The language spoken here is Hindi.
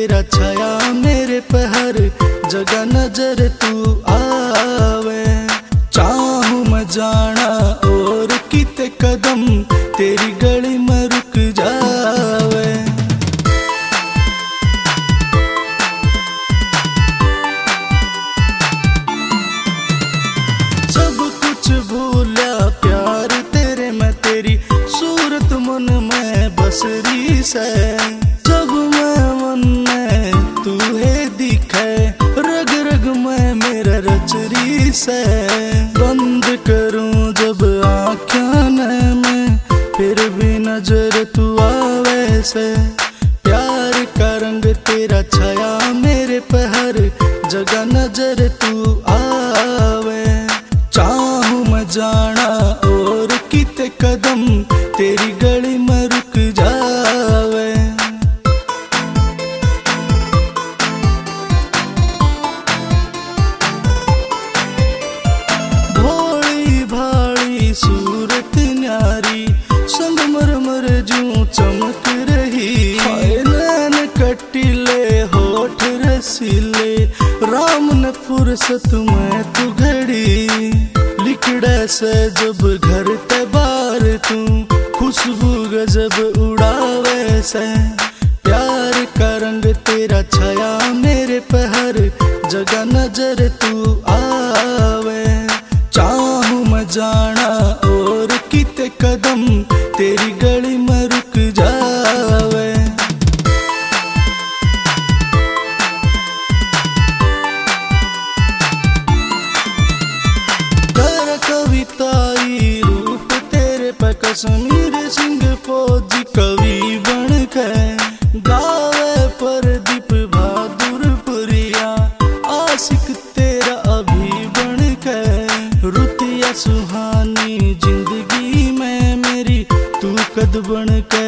तेरा छाया मेरे पे हर जगह नजर तू आवे। चाहूं मैं जाना और किते कदम तेरी गली में रुक जावे। सब कुछ भूला प्यार तेरे में, तेरी सूरत मन में बसरी से। जब मैं मन में तू है दिखे, रग रग में मेरा रचरी से। बंद करूं जब आँखें मैं, फिर भी नजर तू आवे से। प्यार का रंग तेरा छाया मेरे पे हर जगह नजर तू आवे। चाहूं मैं जाना और किते कदम तेरी गली में रुक जावे। भोली भाली सूरत न्यारी, संगमरमर जूं चमक रही। नैन कटीले होठ रसीले, राम ने फुर्सत में तू घड़ी। लिखड़े से जब घर ते बार तू, खुशबू गजब उड़ावे से। प्यार का रंग तेरा छाया मेरे पे हर जगह नजर तू आवे। चाहूं मैं जाना और किते कदम तेरी गली में रुक जावे। कर कविताई रूप तेरे पे कश्मीर सिंह फौजी कवि बन के। गावे प्रदीप बहादुर पुरिया, आशिक तेरा अभी बन के। रुतिया सुहानी जिंदगी में मेरी तू कद बन के।